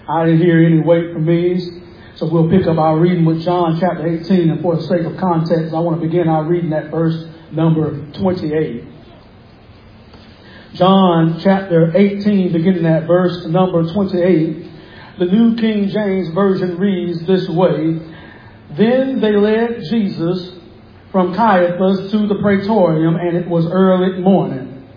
I didn't hear any wait for me's. So we'll pick up our reading with John chapter 18. And for the sake of context, I want to begin our reading at verse number 28. John chapter 18, beginning at verse number 28. The New King James Version reads this way. Then they led Jesus from Caiaphas to the praetorium, and it was early morning.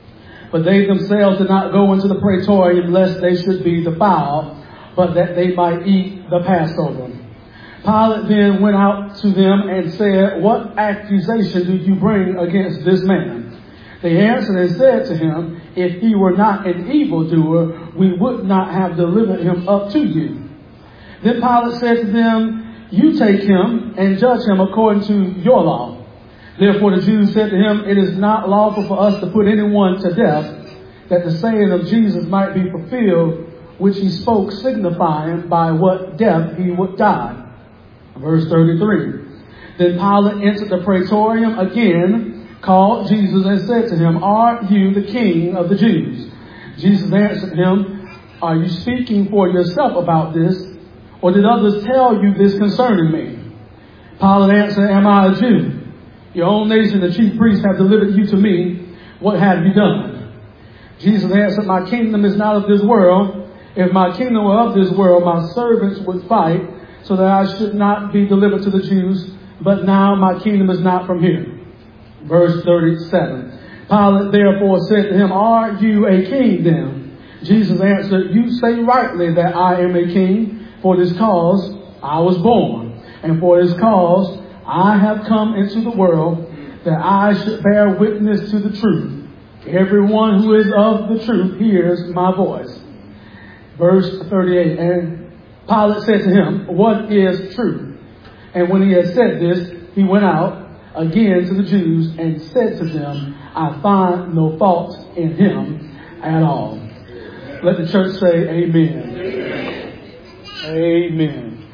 But they themselves did not go into the praetorium lest they should be defiled, but that they might eat the Passover. Pilate then went out to them and said, What accusation do you bring against this man? They answered and said to him, If he were not an evildoer, we would not have delivered him up to you. Then Pilate said to them, You take him and judge him according to your law. Therefore the Jews said to him, It is not lawful for us to put anyone to death, that the saying of Jesus might be fulfilled, which he spoke, signifying by what death he would die. Verse 33. Then Pilate entered the praetorium again, called Jesus, and said to him, Are you the king of the Jews? Jesus answered him, Are you speaking for yourself about this, or did others tell you this concerning me? Pilate answered, Am I a Jew? Your own nation, the chief priests, have delivered you to me. What have you done? Jesus answered, My kingdom is not of this world. If my kingdom were of this world, my servants would fight so that I should not be delivered to the Jews. But now my kingdom is not from here. Verse 37. Pilate therefore said to him, Are you a king then? Jesus answered, You say rightly that I am a king. For this cause I was born, and for this cause I have come into the world, that I should bear witness to the truth. Everyone who is of the truth hears my voice. Verse 38, and Pilate said to him, What is truth? And when he had said this, he went out again to the Jews and said to them, I find no fault in him at all. Let the church say amen. Amen. Amen.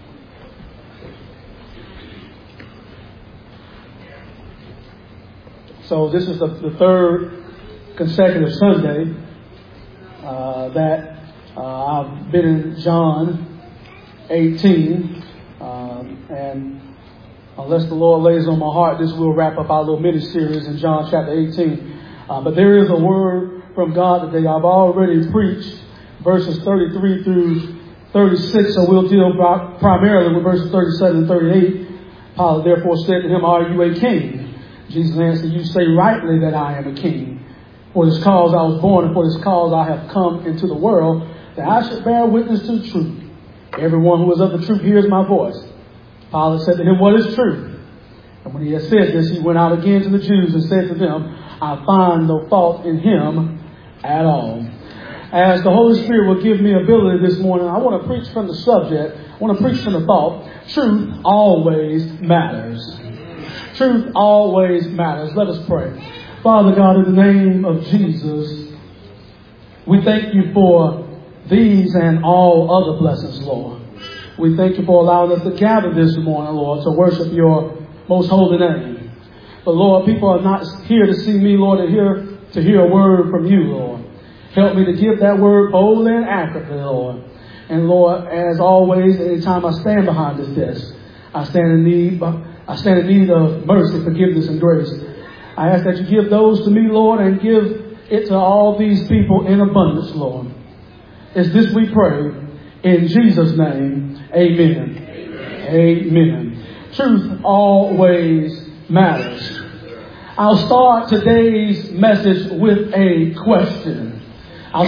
So this is the third consecutive Sunday that I've been in John 18, and unless the Lord lays on my heart, this will wrap up our little mini-series in John chapter 18. But there is a word from God today. I've already preached verses 33 through 36, so we'll deal primarily with verses 37 and 38. Pilate therefore said to him, Are you a king? Jesus answered, You say rightly that I am a king. For this cause I was born, and for this cause I have come into the world, that I should bear witness to the truth. Everyone who is of the truth hears my voice. Pilate said to him, What is truth? And when he had said this, he went out again to the Jews and said to them, I find no fault in him at all. As the Holy Spirit will give me ability this morning, I want to preach from the subject. I want to preach from the thought, truth always matters. Truth always matters. Let us pray. Father God, in the name of Jesus, we thank you for these and all other blessings, Lord. We thank you for allowing us to gather this morning, Lord, to worship your most holy name. But Lord, people are not here to see me, Lord, to hear a word from you, Lord. Help me to give that word boldly and accurately, Lord. And Lord, as always, anytime I stand behind this desk, I stand in need of mercy, forgiveness, and grace. I ask that you give those to me, Lord, and give it to all these people in abundance, Lord. It's this we pray in Jesus' name. Amen. Amen. Amen. Truth always matters. I'll start today's message with a question. And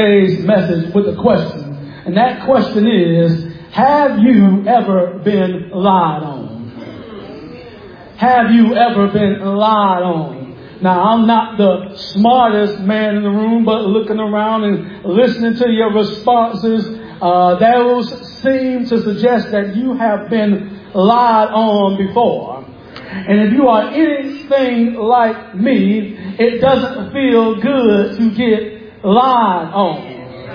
that question is, have you ever been lied on? Have you ever been lied on? Now, I'm not the smartest man in the room, but looking around and listening to your responses, those seem to suggest that you have been lied on before. And if you are anything like me, it doesn't feel good to get lied on.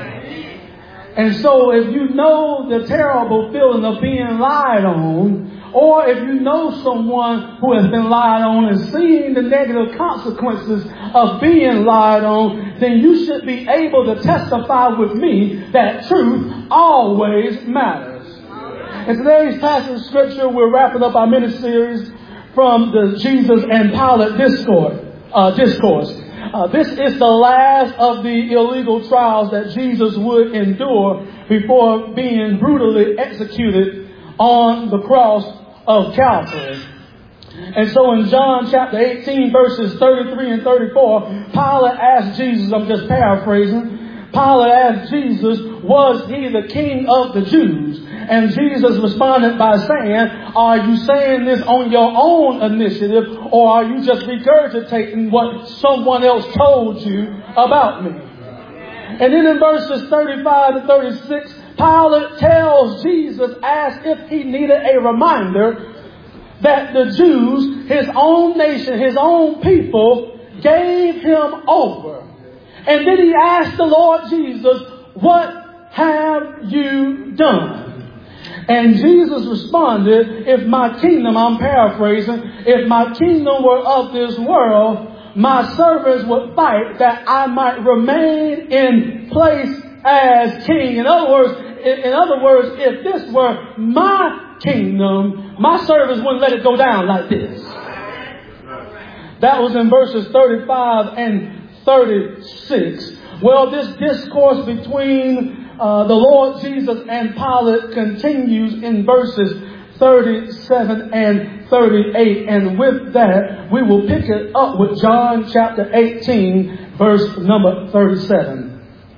And so if you know the terrible feeling of being lied on, or if you know someone who has been lied on and seen the negative consequences of being lied on, then you should be able to testify with me that truth always matters. In today's passage of scripture, we're wrapping up our mini-series from the Jesus and Pilate discourse. This is the last of the illegal trials that Jesus would endure before being brutally executed on the cross of Calvary. And so in John chapter 18, verses 33 and 34, Pilate asked Jesus, I'm just paraphrasing, Pilate asked Jesus, was he the king of the Jews? And Jesus responded by saying, are you saying this on your own initiative, or are you just regurgitating what someone else told you about me? And then in verses 35 to 36, Pilate tells Jesus, as if he needed a reminder, that the Jews, his own nation, his own people, gave him over. And then he asked the Lord Jesus, what have you done? And Jesus responded, if my kingdom, I'm paraphrasing, if my kingdom were of this world, my servants would fight that I might remain in place as king. In other words, if this were my kingdom, my servants wouldn't let it go down like this. That was in verses 35 and 36. Well, this discourse between the Lord Jesus and Pilate continues in verses 37 and 38. And with that, we will pick it up with John chapter 18, verse number 37.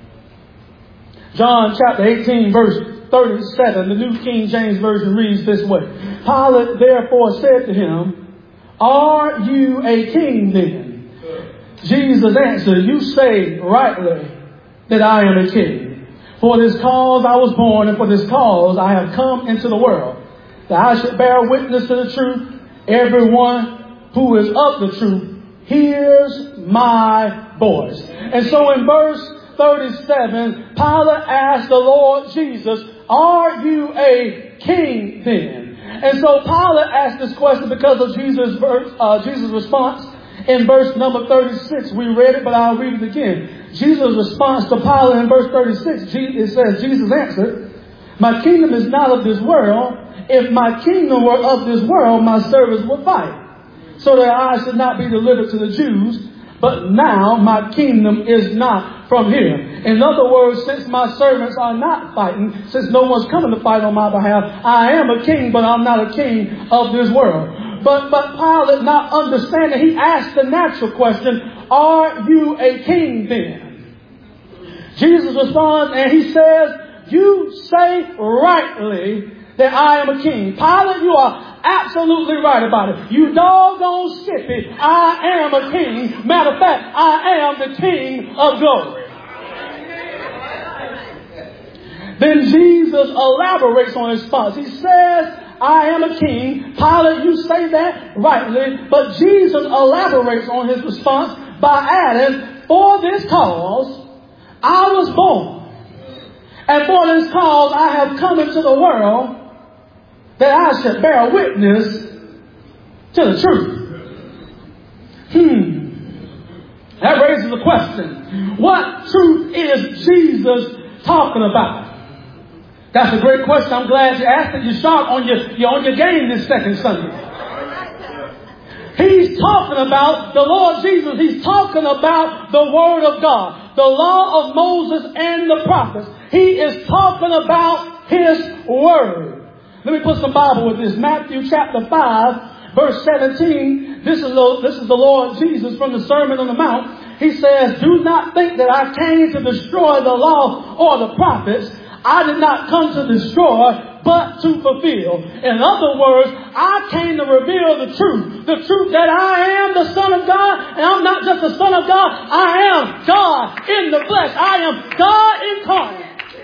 John chapter 18, verse 37, the New King James Version reads this way. Pilate therefore said to him, are you a king then? Jesus answered, you say rightly that I am a king. For this cause I was born, and for this cause I have come into the world, that I should bear witness to the truth. Everyone who is of the truth hears my voice. And so in verse 37, Pilate asked the Lord Jesus, are you a king then? And so Pilate asked this question because of Jesus' response in verse number 36. We read it, but I'll read it again. Jesus' response to Pilate in verse 36, it says, Jesus answered, my kingdom is not of this world. If my kingdom were of this world, my servants would fight, so that I should not be delivered to the Jews. But now my kingdom is not from here. In other words, since my servants are not fighting, since no one's coming to fight on my behalf, I am a king, but I'm not a king of this world. But Pilate, not understanding, he asked the natural question, are you a king then? Jesus responds and he says, you say rightly that I am a king. Pilate, you are absolutely right about it. You doggone skippy, I am a king. Matter of fact, I am the King of glory. Then Jesus elaborates on his response. He says, I am a king. Pilate, you say that rightly. But Jesus elaborates on his response by adding, for this cause I was born. And for this cause I have come into the world, that I should bear witness to the truth. That raises the question. What truth is Jesus talking about? That's a great question. I'm glad you asked it. You're sharp on your game this second Sunday. He's talking about the Lord Jesus. He's talking about the Word of God, the law of Moses and the prophets. He is talking about His Word. Let me put some Bible with this. Matthew chapter 5, verse 17. This is the Lord Jesus from the Sermon on the Mount. He says, do not think that I came to destroy the law or the prophets. I did not come to destroy, but to fulfill. In other words, I came to reveal the truth that I am the Son of God, and I'm not just the Son of God, I am God in the flesh. I am God incarnate.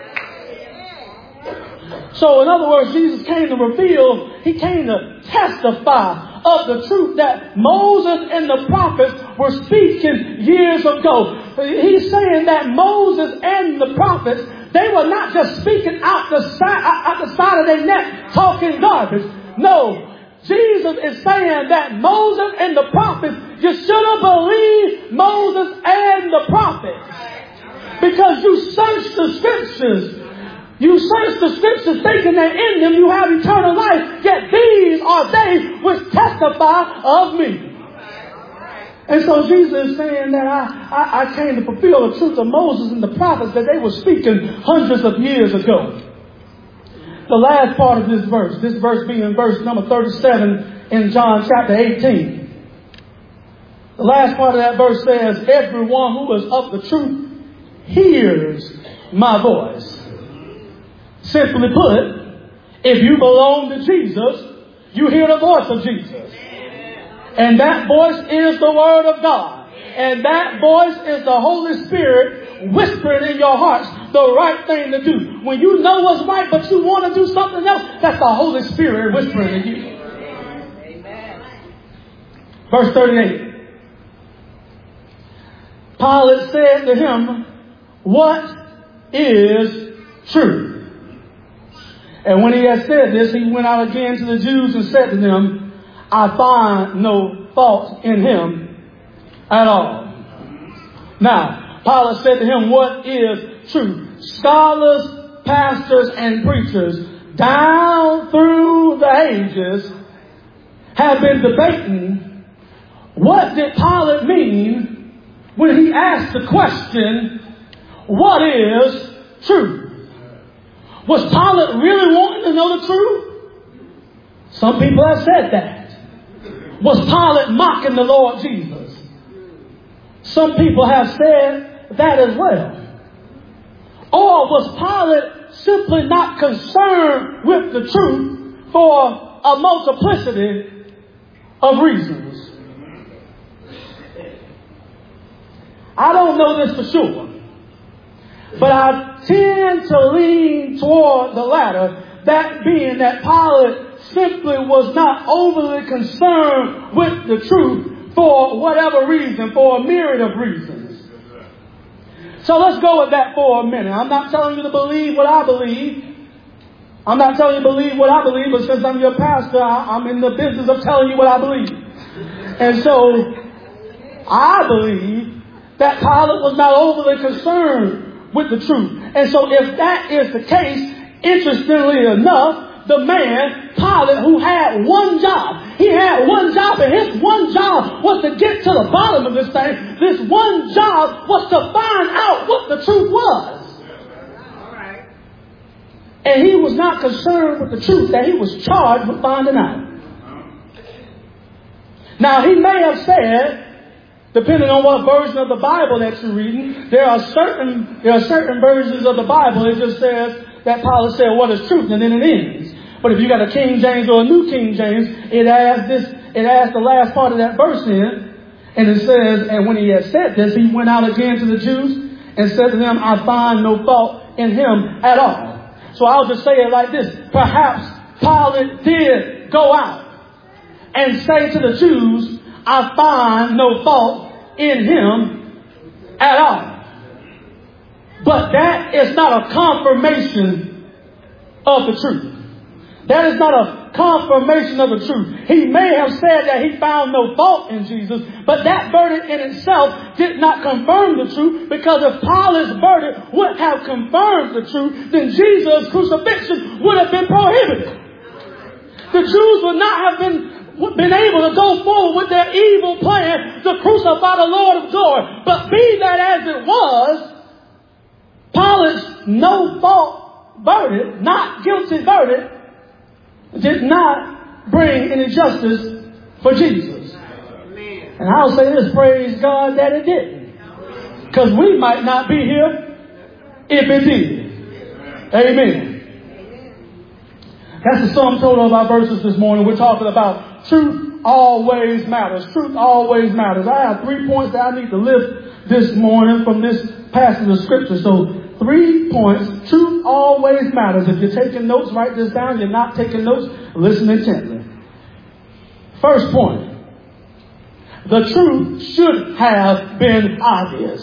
So in other words, Jesus came to reveal, he came to testify of the truth that Moses and the prophets were speaking years ago. He's saying that Moses and the prophets, they were not just speaking out the side of their neck, talking garbage. No, Jesus is saying that Moses and the prophets, you should have believed Moses and the prophets. Because you search the scriptures. You search the scriptures thinking that in them you have eternal life. Yet these are they which testify of me. And so Jesus is saying that I came to fulfill the truth of Moses and the prophets that they were speaking hundreds of years ago. The last part of this verse being verse number 37 in John chapter 18. The last part of that verse says, everyone who is of the truth hears my voice. Simply put, if you belong to Jesus, you hear the voice of Jesus. And that voice is the Word of God. And that voice is the Holy Spirit whispering in your hearts the right thing to do. When you know what's right, but you want to do something else, that's the Holy Spirit whispering in you. Amen. Verse 38. Pilate said to him, what is truth? And when he had said this, he went out again to the Jews and said to them, I find no fault in him at all. Now, Pilate said to him, what is truth? Scholars, pastors, and preachers down through the ages have been debating what did Pilate mean when he asked the question, what is truth? Was Pilate really wanting to know the truth? Some people have said that. Was Pilate mocking the Lord Jesus? Some people have said that as well. Or was Pilate simply not concerned with the truth for a multiplicity of reasons? I don't know this for sure. But I tend to lean toward the latter, that being that Pilate simply was not overly concerned with the truth for whatever reason, for a myriad of reasons. So let's go with that for a minute. I'm not telling you to believe what I believe. I'm not telling you to believe what I believe, but since I'm your pastor, I'm in the business of telling you what I believe. And so I believe that Pilate was not overly concerned with the truth. And so if that is the case, interestingly enough, the man, Pilate, who had one job. He had one job, and his one job was to get to the bottom of this thing. This one job was to find out what the truth was. And he was not concerned with the truth that he was charged with finding out. Now, he may have said, depending on what version of the Bible that you're reading, there are certain versions of the Bible. It just says that Pilate said, what is truth? And then it ends. But if you got a King James or a New King James, it adds the last part of that verse in. And it says, and when he had said this, he went out again to the Jews and said to them, I find no fault in him at all. So I'll just say it like this. Perhaps Pilate did go out and say to the Jews, I find no fault in him at all. But that is not a confirmation of the truth. That is not a confirmation of the truth. He may have said that he found no fault in Jesus, but that verdict in itself did not confirm the truth, because if Pilate's verdict would have confirmed the truth, then Jesus' crucifixion would have been prohibited. The Jews would not have been able to go forward with their evil plan to crucify the Lord of glory. But be that as it was, Pilate's no fault verdict, not guilty verdict, did not bring any justice for Jesus. And I'll say this, praise God that it didn't. Because we might not be here if it did. Amen. That's the sum total of our verses this morning. We're talking about truth always matters. Truth always matters. I have 3 points that I need to lift this morning from this passage of Scripture. So 3 points. Truth always matters. If you're taking notes, write this down. If you're not taking notes, listen intently. First point. The truth should have been obvious.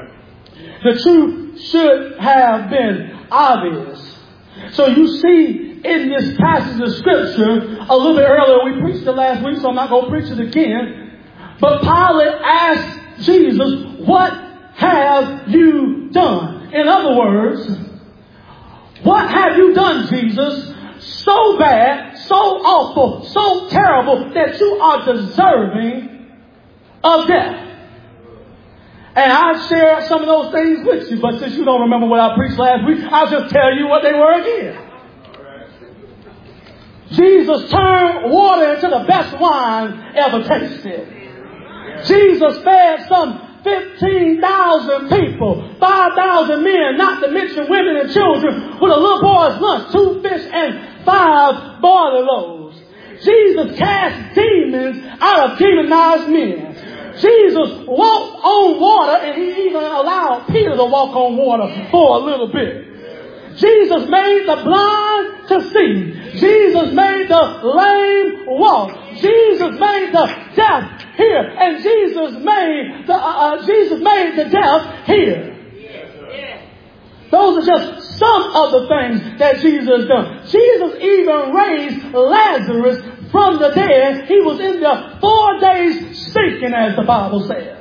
The truth should have been obvious. So you see in this passage of Scripture a little bit earlier. We preached it last week, so I'm not going to preach it again. But Pilate asked Jesus, what have you done? In other words, what have you done, Jesus, so bad, so awful, so terrible that you are deserving of death? And I shared some of those things with you, but since you don't remember what I preached last week, I'll just tell you what they were again. Jesus turned water into the best wine ever tasted. Jesus fed some 15,000 people, 5,000 men, not to mention women and children, with a little boy's lunch, 2 fish and 5 barley loaves. Jesus cast demons out of demonized men. Jesus walked on water, and he even allowed Peter to walk on water for a little bit. Jesus made the blind to see. Jesus made the lame walk. Jesus made the deaf hear, and Jesus made the deaf hear. Those are just some of the things that Jesus done. Jesus even raised Lazarus from the dead. He was in there 4 days stinking, as the Bible says.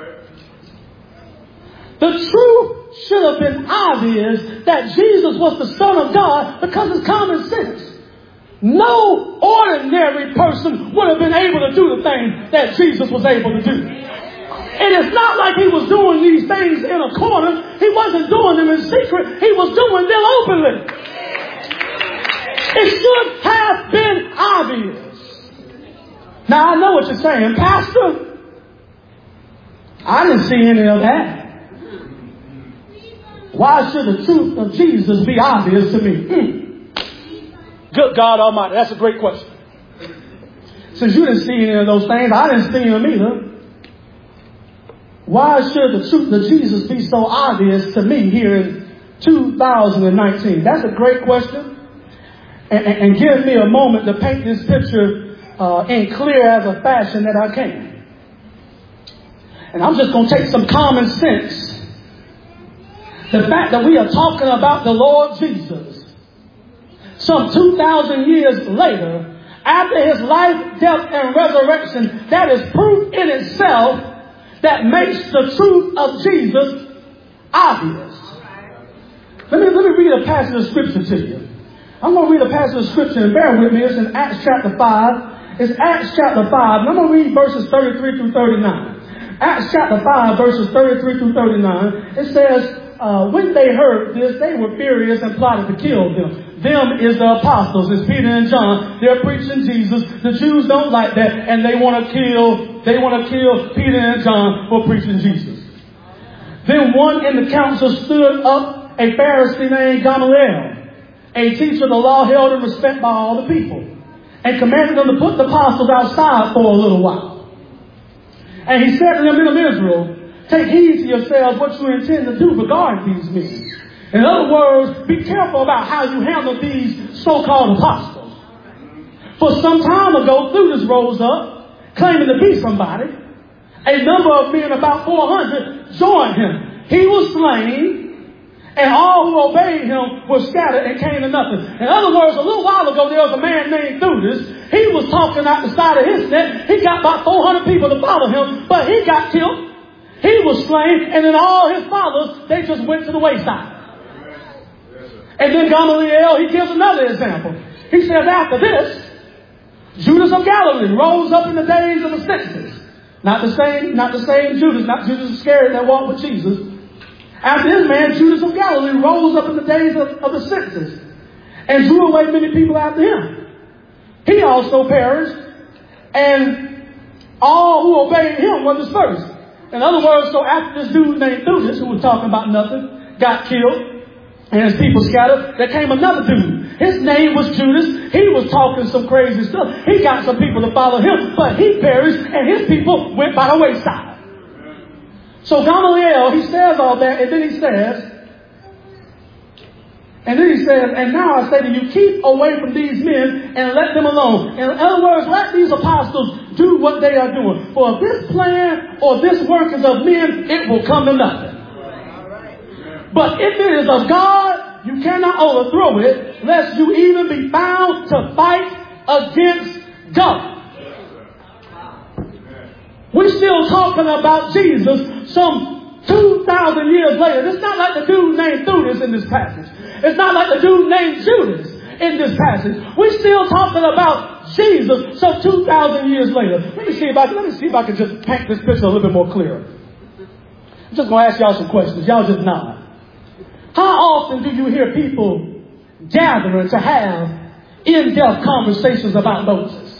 The truth should have been obvious that Jesus was the Son of God because it's common sense. No ordinary person would have been able to do the things that Jesus was able to do. And it's not like he was doing these things in a corner. He wasn't doing them in secret. He was doing them openly. It should have been obvious. Now, I know what you're saying, Pastor. I didn't see any of that. Why should the truth of Jesus be obvious to me? Good God Almighty, that's a great question. Since you didn't see any of those things, I didn't see them either. Why should the truth of Jesus be so obvious to me here in 2019? That's a great question. And give me a moment to paint this picture in clear as a fashion that I can. And I'm just going to take some common sense. The fact that we are talking about the Lord Jesus some 2,000 years later, after his life, death, and resurrection, that is proof in itself that makes the truth of Jesus obvious. Let me read a passage of Scripture to you. I'm going to read a passage of Scripture, and bear with me. It's in Acts chapter 5. It's Acts chapter 5, and I'm going to read verses 33 through 39. Acts chapter 5, verses 33 through 39. It says, when they heard this, they were furious and plotted to kill them. Them is the apostles. It's Peter and John. They're preaching Jesus. The Jews don't like that, and they want to kill Peter and John for preaching Jesus. Then one in the council stood up, a Pharisee named Gamaliel, a teacher of the law held in respect by all the people, and commanded them to put the apostles outside for a little while. And he said to them, men of Israel, take heed to yourselves what you intend to do regarding these men. In other words, be careful about how you handle these so-called apostles. For some time ago, Theudas rose up, claiming to be somebody. A number of men, about 400, joined him. He was slain, and all who obeyed him were scattered and came to nothing. In other words, a little while ago, there was a man named Theudas. He was talking out the side of his neck. He got about 400 people to follow him, but he got killed. He was slain, and then all his followers, they just went to the wayside. And then Gamaliel, he gives another example. He says, after this, Judas of Galilee rose up in the days of the census. Not the same Judas, not Judas Iscariot that walked with Jesus. After this man, Judas of Galilee rose up in the days of the census and drew away many people after him. He also perished, and all who obeyed him were dispersed. In other words, so after this dude named Theudas, who was talking about nothing, got killed, and his people scattered, there came another dude. His name was Judas. He was talking some crazy stuff. He got some people to follow him, but he perished, and his people went by the wayside. So Gamaliel, he says all that, and then he says, and now I say to you, keep away from these men and let them alone. In other words, let these apostles do what they are doing. For if this plan or this work is of men, it will come to nothing. But if it is of God, you cannot overthrow it, lest you even be found to fight against God. We're still talking about Jesus some 2,000 years later. It's not like the dude named Judas in this passage. It's not like the dude named Judas in this passage. We're still talking about Jesus some 2,000 years later. Let me see if I can just paint this picture a little bit more clearer. I'm just going to ask y'all some questions. Y'all just nod. How often do you hear people gathering to have in-depth conversations about Moses?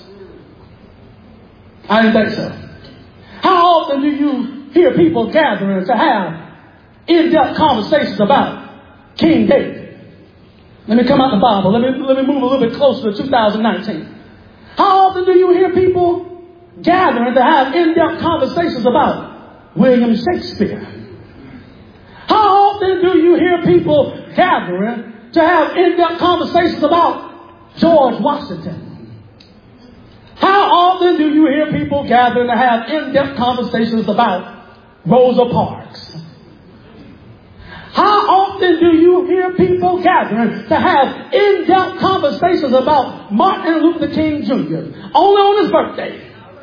I didn't think so. How often do you hear people gathering to have in-depth conversations about King David? Let me come out the Bible. Let me move a little bit closer to 2019. How often do you hear people gathering to have in-depth conversations about William Shakespeare? How often do you hear people gathering to have in-depth conversations about George Washington? How often do you hear people gathering to have in-depth conversations about Rosa Parks? How often do you hear people gathering to have in-depth conversations about Martin Luther King Jr. only on his birthday?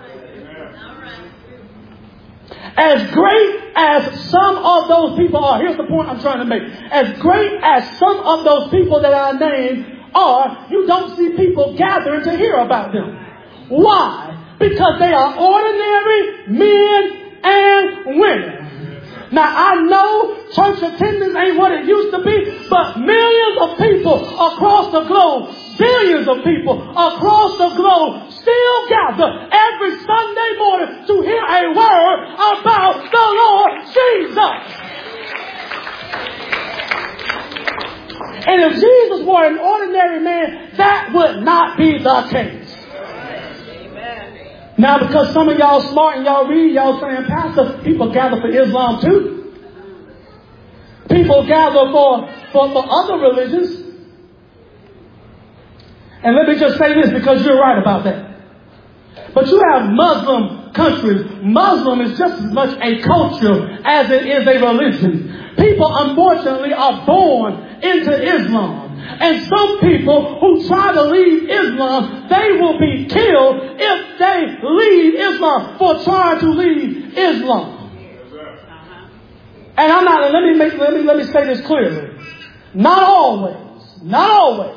As great as some of those people are, here's the point I'm trying to make. As great as some of those people that I named are, you don't see people gathering to hear about them. Why? Because they are ordinary men and women. Now, I know church attendance ain't what it used to be, but millions of people across the globe, billions of people across the globe still gather every Sunday morning to hear a word about the Lord Jesus. And if Jesus were an ordinary man, that would not be the case. Now, because some of y'all smart and y'all read, y'all saying, Pastor, people gather for Islam too. People gather for other religions. And let me just say this because you're right about that. But you have Muslim countries. Muslim is just as much a culture as it is a religion. People, unfortunately, are born into Islam. And some people who try to leave Islam, they will be killed if they leave Islam for trying to leave Islam. And I'm not, let me say this clearly. Not always.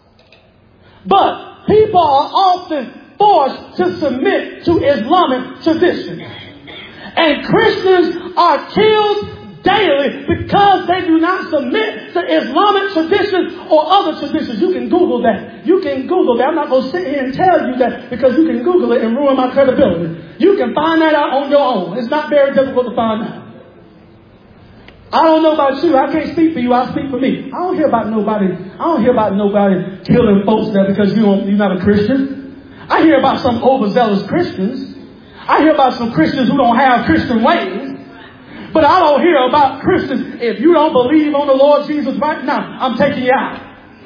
But people are often forced to submit to Islamic tradition. And Christians are killed daily because they do not submit to Islamic traditions or other traditions. You can Google that. I'm not going to sit here and tell you that because you can Google it and ruin my credibility. You can find that out on your own. It's not very difficult to find out. I don't know about you. I can't speak for you. I speak for me. I don't hear about nobody killing folks there because you're not a Christian. I hear about some overzealous Christians. I hear about some Christians who don't have Christian ways. But I don't hear about Christians. If you don't believe on the Lord Jesus right now, I'm taking you out.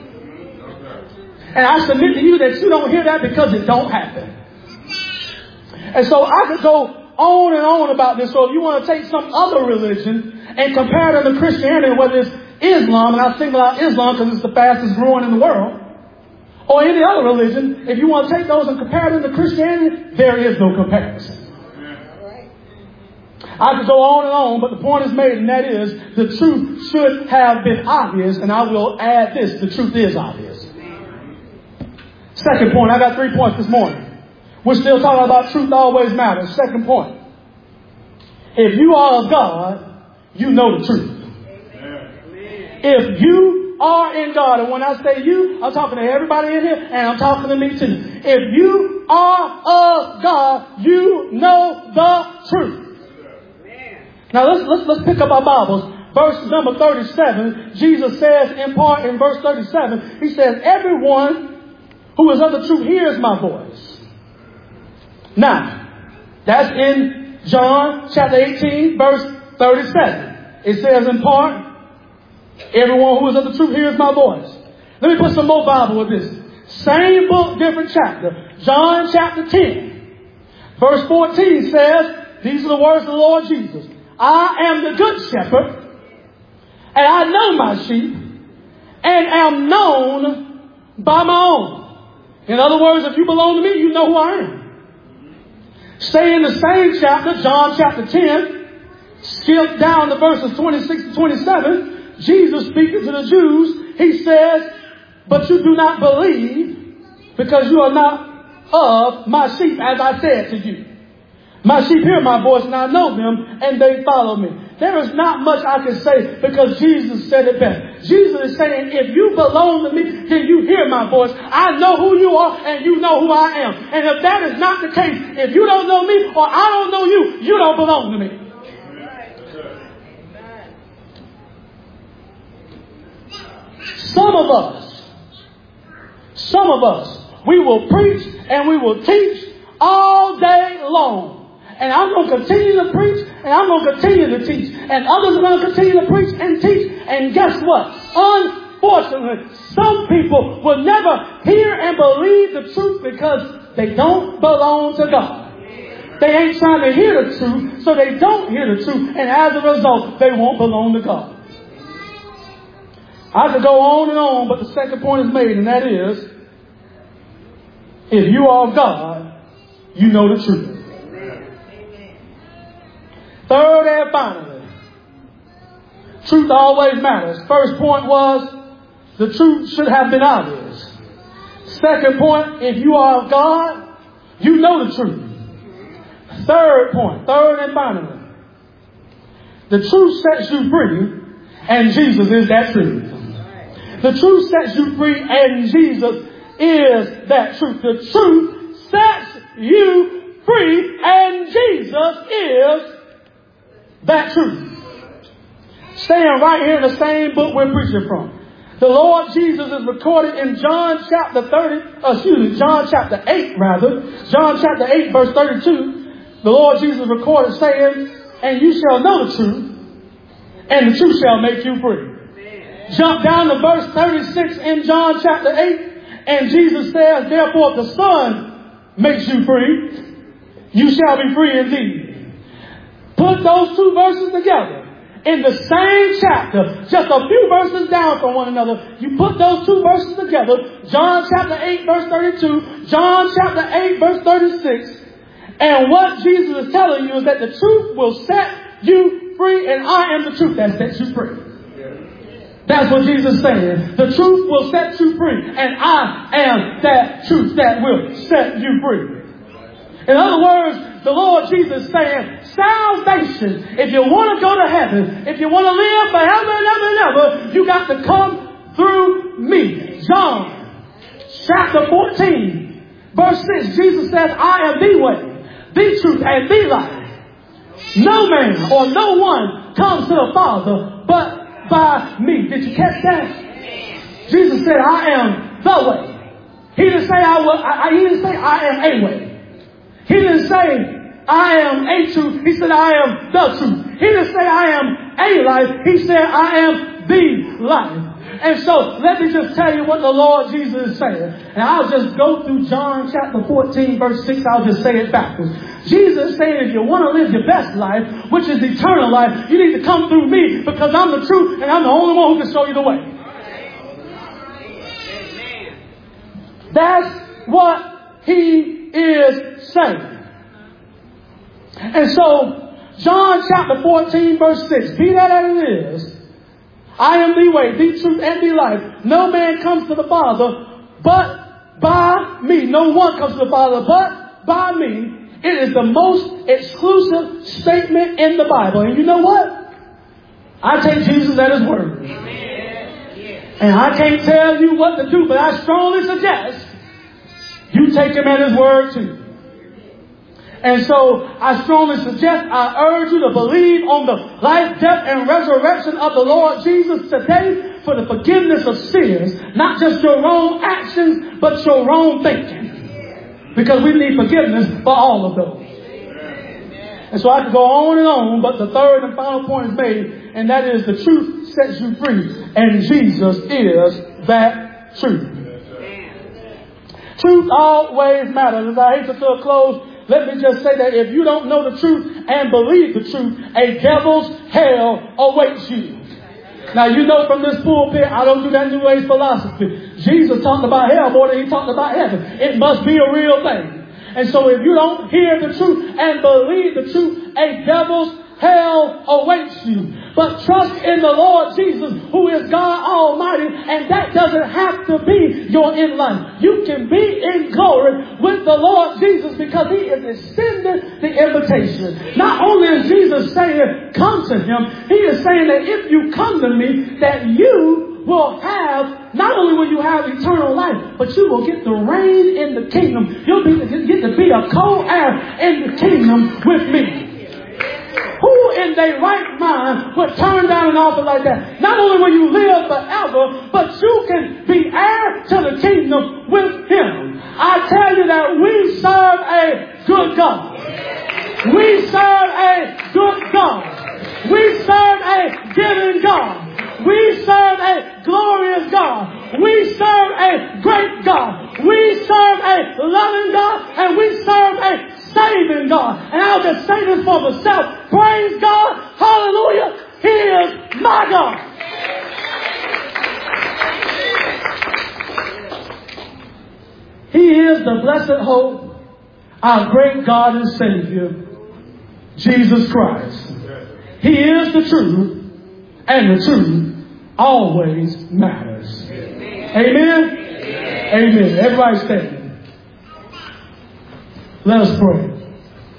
And I submit to you that you don't hear that because it don't happen. And so I could go on and on about this. So if you want to take some other religion and compare them to Christianity, whether it's Islam, and I single out Islam because it's the fastest growing in the world, or any other religion, if you want to take those and compare them to Christianity, there is no comparison. I could go on and on, but the point is made, and that is the truth should have been obvious, and I will add this, the truth is obvious. Second point, I got 3 points this morning. We're still talking about truth always matters. Second point, if you are of God, you know the truth. If you are in God, and when I say you, I'm talking to everybody in here, and I'm talking to me too. If you are of God, you know the truth. Now let's pick up our Bibles. Verse number 37, Jesus says in part in verse 37, he says, everyone who is of the truth hears my voice. Now, that's in John chapter 18, verse 37. It says in part, everyone who is of the truth hears my voice. Let me put some more Bible with this. Same book, different chapter. John chapter 10, verse 14 says, these are the words of the Lord Jesus. I am the good shepherd, and I know my sheep, and am known by my own. In other words, if you belong to me, you know who I am. Stay in the same chapter, John chapter 10, skip down to verses 26 to 27. Jesus speaking to the Jews, he says, but you do not believe because you are not of my sheep, as I said to you. My sheep hear my voice, and I know them, and they follow me. There is not much I can say because Jesus said it best. Jesus is saying, if you belong to me, then you hear my voice. I know who you are, and you know who I am. And if that is not the case, if you don't know me or I don't know you, you don't belong to me. Some of us, we will preach and we will teach all day long. And I'm going to continue to preach and I'm going to continue to teach. And others are going to continue to preach and teach. And guess what? Unfortunately, some people will never hear and believe the truth because they don't belong to God. They ain't trying to hear the truth, so they don't hear the truth. And as a result, they won't belong to God. I could go on, but the second point is made, and that is, if you are of God, you know the truth. Third and finally, truth always matters. First point was, the truth should have been obvious. Second point, if you are of God, you know the truth. Third point, third and finally, the truth sets you free, and Jesus is that truth. The truth sets you free, and Jesus is that truth. The truth sets you free, and Jesus is that truth. Staying right here in the same book we're preaching from. The Lord Jesus is recorded in John chapter 8 rather. John chapter 8 verse 32. The Lord Jesus recorded saying, and you shall know the truth, and the truth shall make you free. Jump down to verse 36 in John chapter 8. And Jesus says, therefore, if the Son makes you free, you shall be free indeed. Put those two verses together in the same chapter, just a few verses down from one another. You put those two verses together, John chapter 8 verse 32, John chapter 8 verse 36. And what Jesus is telling you is that the truth will set you free, and I am the truth that sets you free. That's what Jesus is saying. The truth will set you free, and I am that truth that will set you free. In other words, the Lord Jesus is saying, salvation, if you want to go to heaven, if you want to live forever and ever and ever, you got to come through me. John chapter 14, verse 6, Jesus says, I am the way, the truth, and the life. No man or no one comes to the Father but by me. Did you catch that? Jesus said, I am the way. He didn't say he didn't say I am a way. He didn't say I am a truth. He said I am the truth. He didn't say I am a life. He said I am the life. And so let me just tell you what the Lord Jesus is saying. And I'll just go through John chapter 14 verse 6. I'll just say it backwards. Jesus is saying if you want to live your best life, which is eternal life, you need to come through me because I'm the truth and I'm the only one who can show you the way. That's what he is saying. And so John chapter 14 verse 6, be that as it is, I am the way, the truth, and the life. No man comes to the Father but by me. No one comes to the Father but by me. It is the most exclusive statement in the Bible. And you know what? I take Jesus at his word. And I can't tell you what to do, but I strongly suggest you take him at his word too. And so I strongly suggest, I urge you to believe on the life, death, and resurrection of the Lord Jesus today for the forgiveness of sins. Not just your own actions, but your own thinking. Because we need forgiveness for all of those. And so I could go on, but the third and final point is made, and that is the truth sets you free. And Jesus is that truth. Truth always matters. As I hasten to a close, let me just say that if you don't know the truth and believe the truth, a devil's hell awaits you. Now, you know from this pulpit, I don't do that New Age philosophy. Jesus talked about hell more than he talked about heaven. It must be a real thing. And so if you don't hear the truth and believe the truth, a devil's hell awaits you. But trust in the Lord Jesus, who is God Almighty, and that doesn't have to be your end life. You can be in glory with the Lord Jesus because he is extending the invitation. Not only is Jesus saying, come to him, he is saying that if you come to me, that you will have, not only will you have eternal life, but you will get to reign in the kingdom. You'll get to be a co-heir in the kingdom with me. Who in their right mind would turn down an offer like that? Not only will you live forever, but you can be heir to the kingdom with him. I tell you that we serve a good God. We serve a good God. We serve a giving God. We serve a glorious God. We serve a great God. We serve a loving God. And we serve a saving God. And I'll just say this for myself. Praise God. Hallelujah. He is my God. He is the blessed hope, our great God and Savior, Jesus Christ. He is the truth. And the truth always matters. Amen? Amen. Everybody stand. Let us pray.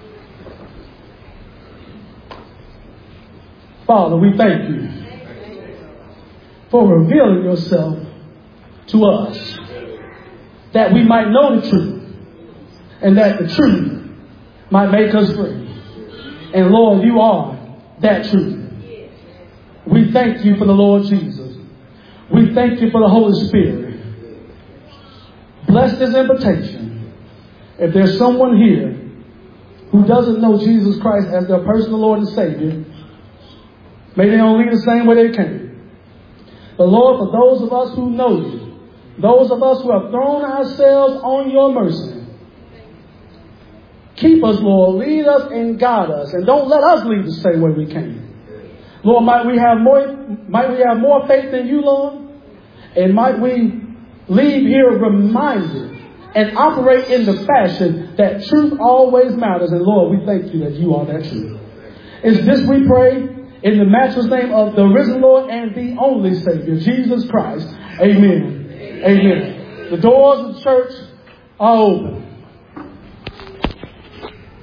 Father, we thank you for revealing yourself to us, that we might know the truth, and that the truth might make us free. And Lord, you are that truth. We thank you for the Lord Jesus. We thank you for the Holy Spirit. Bless this invitation. If there's someone here who doesn't know Jesus Christ as their personal Lord and Savior, maybe they don't leave the same way they came. But Lord, for those of us who know you, those of us who have thrown ourselves on your mercy, keep us, Lord, lead us and guide us, and don't let us leave the same way we came. Lord, might we have more faith than you, Lord? And might we leave here reminded and operate in the fashion that truth always matters. And Lord, we thank you that you are that truth. It's this we pray in the matchless name of the risen Lord and the only Savior, Jesus Christ. Amen. Amen. The doors of the church are open.